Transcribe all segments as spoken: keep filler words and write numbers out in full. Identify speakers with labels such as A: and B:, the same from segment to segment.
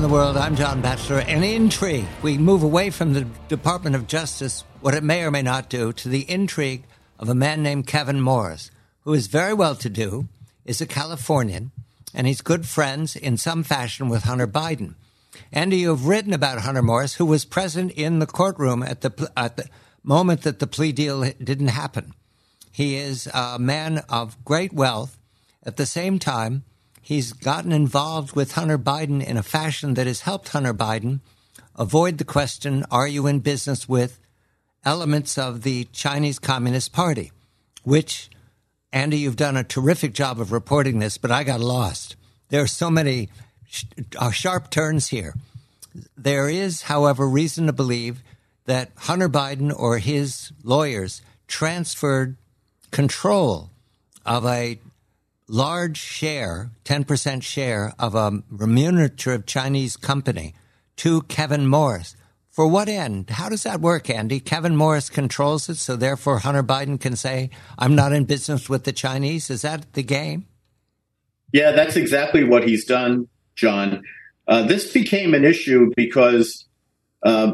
A: Around the World. I'm John Batchelor. An intrigue. We move away from the Department of Justice, what it may or may not do, to the intrigue of a man named Kevin Morris, who is very well-to-do, is a Californian, and he's good friends in some fashion with Hunter Biden. Andy, you've written about Hunter Morris, who was present in the courtroom at the at the moment that the plea deal didn't happen. He is a man of great wealth. At the same time, he's gotten involved with Hunter Biden in a fashion that has helped Hunter Biden avoid the question, are you in business with elements of the Chinese Communist Party? Which, Andy, you've done a terrific job of reporting this, but I got lost. There are so many sh- uh, sharp turns here. There is, however, reason to believe that Hunter Biden or his lawyers transferred control of a large share, ten percent share of a remunerative Chinese company to Kevin Morris. For what end? How does that work, Andy? Kevin Morris controls it, so therefore Hunter Biden can say, I'm not in business with the Chinese. Is that the game?
B: Yeah, that's exactly what he's done, John. Uh, this became an issue because uh,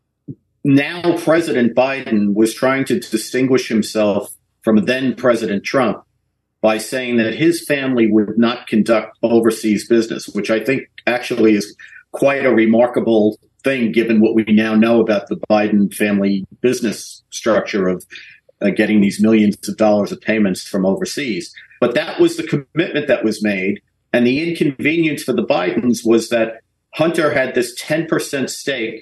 B: now President Biden was trying to distinguish himself from then President Trump by saying that his family would not conduct overseas business, which I think actually is quite a remarkable thing, given what we now know about the Biden family business structure of uh, getting these millions of dollars of payments from overseas. But that was the commitment that was made. And the inconvenience for the Bidens was that Hunter had this ten percent stake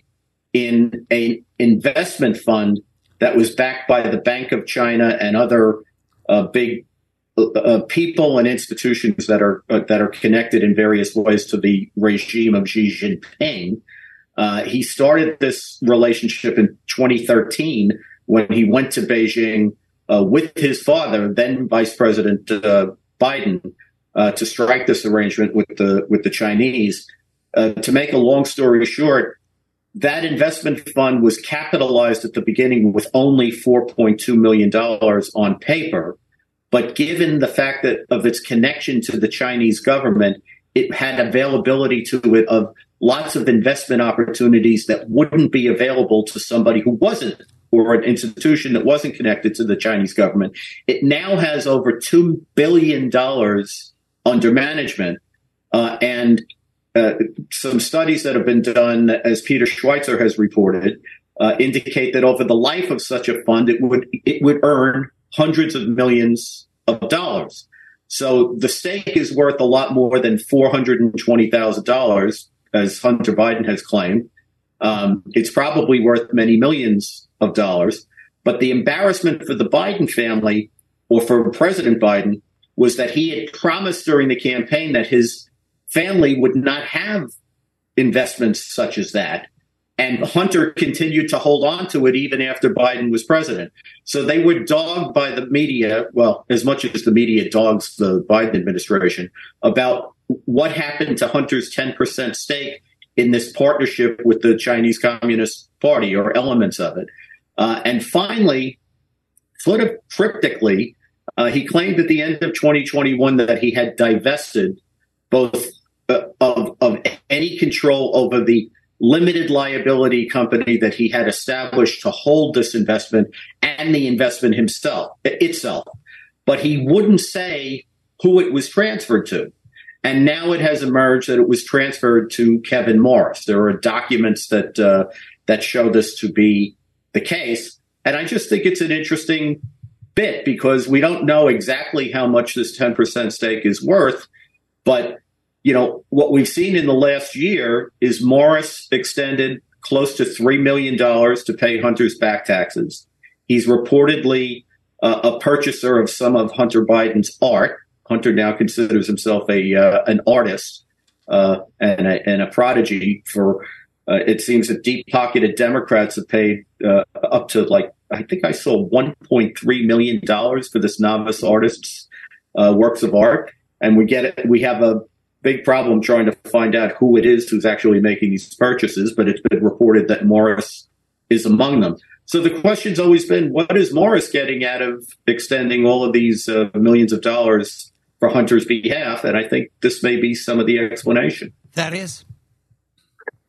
B: in an investment fund that was backed by the Bank of China and other uh, big Uh, people and institutions that are uh, that are connected in various ways to the regime of Xi Jinping. Uh, he started this relationship in twenty thirteen when he went to Beijing uh, with his father, then Vice President uh, Biden, uh, to strike this arrangement with the with the Chinese. Uh, to make a long story short, that investment fund was capitalized at the beginning with only four point two million dollars on paper. But given the fact that of its connection to the Chinese government, it had availability to it of lots of investment opportunities that wouldn't be available to somebody who wasn't, or an institution that wasn't connected to the Chinese government. It now has over two billion dollars under management. Uh, and uh, some studies that have been done, as Peter Schweitzer has reported, uh, indicate that over the life of such a fund, it would it would earn hundreds of millions of dollars. So the stake is worth a lot more than four hundred twenty thousand dollars, as Hunter Biden has claimed. Um, it's probably worth many millions of dollars. But the embarrassment for the Biden family, or for President Biden, was that he had promised during the campaign that his family would not have investments such as that. And Hunter continued to hold on to it even after Biden was president. So they were dogged by the media, well, as much as the media dogs the Biden administration, about what happened to Hunter's ten percent stake in this partnership with the Chinese Communist Party, or elements of it. Uh, and finally, sort of cryptically, uh, he claimed at the end of twenty twenty-one that he had divested both uh, of, of any control over the limited liability company that he had established to hold this investment and the investment himself itself. But he wouldn't say who it was transferred to. And now it has emerged that it was transferred to Kevin Morris. There are documents that uh, that show this to be the case. And I just think it's an interesting bit because we don't know exactly how much this ten percent stake is worth, but you know, what we've seen in the last year is Morris extended close to three million dollars to pay Hunter's back taxes. He's reportedly uh, a purchaser of some of Hunter Biden's art. Hunter now considers himself a uh, an artist uh, and, a, and a prodigy for, uh, it seems that deep-pocketed Democrats have paid uh, up to, like, I think I saw one point three million dollars for this novice artist's uh, works of art. And we get it. We have a big problem trying to find out who it is who's actually making these purchases, but it's been reported that Morris is among them. So the question's always been, what is Morris getting out of extending all of these uh, millions of dollars for Hunter's behalf? And I think this may be some of the explanation.
A: That is.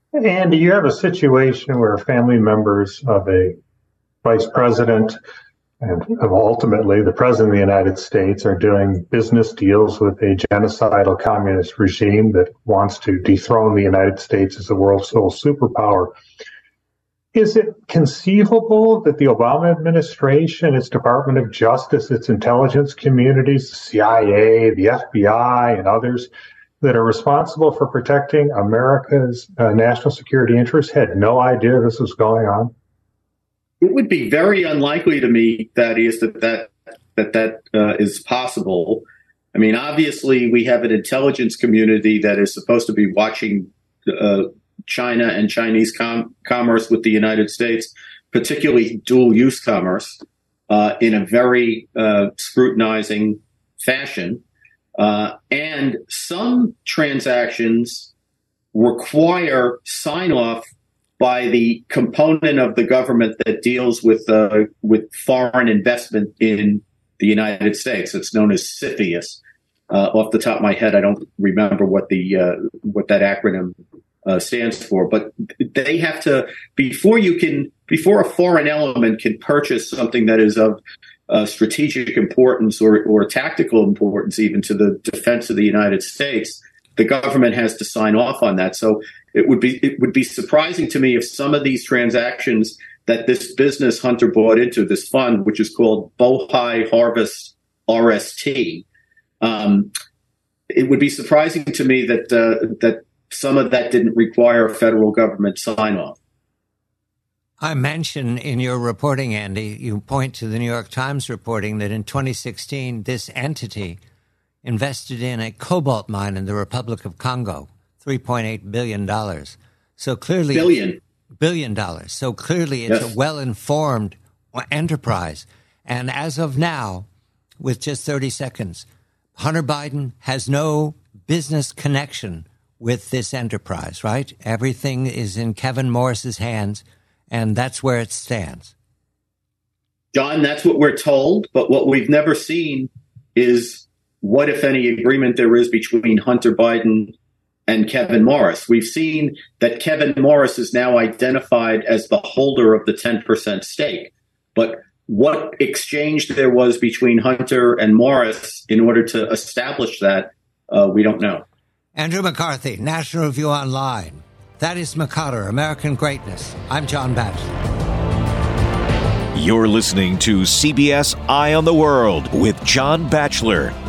C: And you have a situation where family members of a vice president and ultimately the president of the United States are doing business deals with a genocidal communist regime that wants to dethrone the United States as the world's sole superpower. Is it conceivable that the Obama administration, its Department of Justice, its intelligence communities, the C I A, the F B I, and others that are responsible for protecting America's uh, national security interests had no idea this was going on?
B: It would be very unlikely to me, Thaddeus, that that that, that uh, is possible. I mean, obviously, we have an intelligence community that is supposed to be watching uh, China and Chinese com- commerce with the United States, particularly dual-use commerce, uh, in a very uh, scrutinizing fashion. Uh, and some transactions require sign-off by the component of the government that deals with uh, with foreign investment in the United States. It's known as CFIUS. Uh, off the top of my head, I don't remember what the uh, what that acronym uh, stands for. But they have to before you can before a foreign element can purchase something that is of uh, strategic importance or or tactical importance, even to the defense of the United States, the government has to sign off on that. So it would be it would be surprising to me if some of these transactions that this business Hunter bought into, this fund, which is called Bohai Harvest R S T, um, it would be surprising to me that uh, that some of that didn't require a federal government sign off.
A: I mentioned in your reporting, Andy, you point to the New York Times reporting that in twenty sixteen, this entity invested in a cobalt mine in the Republic of Congo, three point eight billion dollars. So clearly,
B: billion.
A: Billion dollars. So clearly it's yes. a well-informed enterprise. And as of now, with just thirty seconds, Hunter Biden has no business connection with this enterprise, right? Everything is in Kevin Morris's hands, and that's where it stands.
B: John, that's what we're told, but what we've never seen is what, if any, agreement there is between Hunter Biden and Kevin Morris. We've seen that Kevin Morris is now identified as the holder of the ten percent stake. But what exchange there was between Hunter and Morris in order to establish that, uh, we don't know.
A: Andrew McCarthy, National Review Online. Thaddeus McConnor, American Greatness. I'm John Batchelor.
D: You're listening to C B S Eye on the World with John Batchelor.